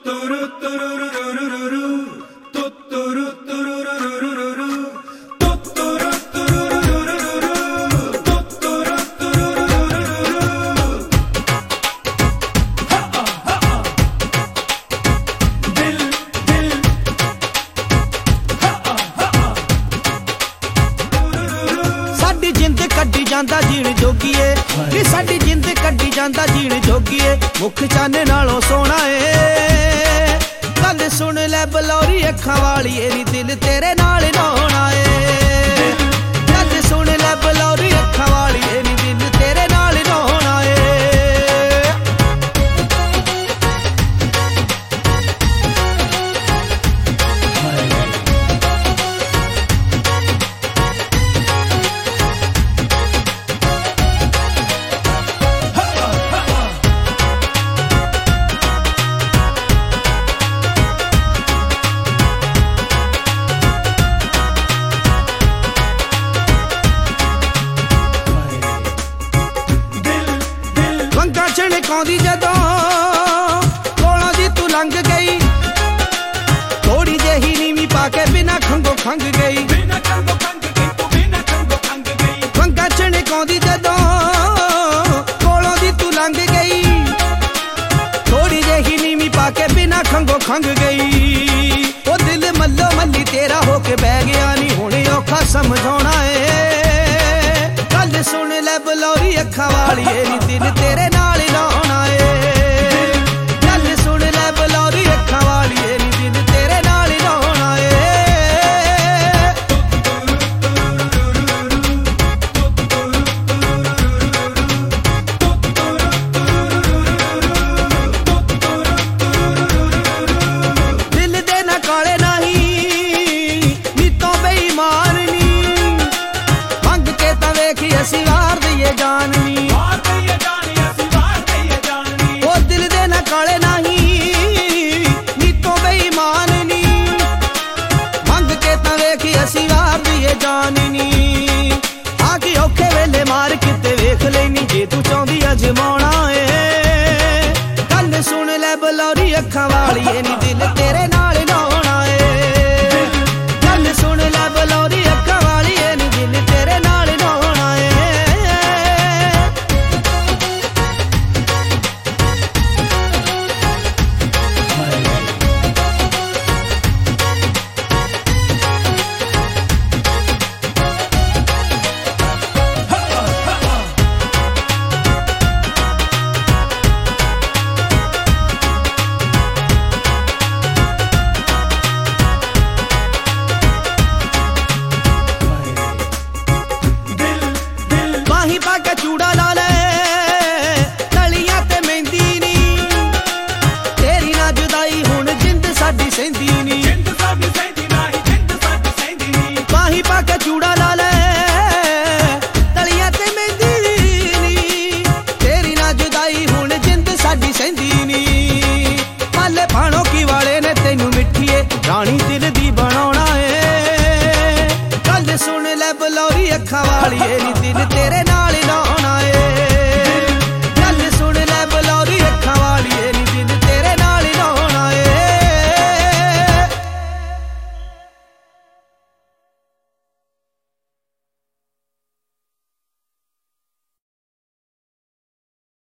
कड्डी जांदा जीण जोगीए कि साडी जिंद कड्डी जांदा जीण जोगीए मुख चन्न नालों सोना ए गल सुन लै बलौरी अखां वाली ए नी दिल तेरे नाल नौना ए गल सुन लै बलौरी अखां वाली ए नी दिल तेरे नाल नौना ए छिड़काउंदी जदों कोलों दी तू लंघ गई थोड़ी जेही नीवी पाके बिना खंगो खंग गई वंगा छिड़काउंदी जदों कोलों दी तू लंघ गई थोड़ी जेही नीवी पाके बिना खंगो खंग गई ओ दिल मल्लो मल्ली तेरा होके बह गया नी हुणे औखा समझाउणा ए गल सुन लै बलौरी अखां वाली ए नी दिल तेरे नाल नौना ए गल सुन लै बलौरी अखां वाली ए नी दिल तेरे नाल नौना ए दिल दे ना काले नहीं नीतों बेईमान नी मंग के तां वेखी असी वार दईए जान नी काले नहीं नीतों बेईमान नी मंग के तां वेखी असी वार दईए जान नी आखी औखे वेले मार किते वेख लेनी जे तू चाहदी अजमाउणा ए गल सुन लै बलौरी अखां वाली ए नी दिल तेरे नाल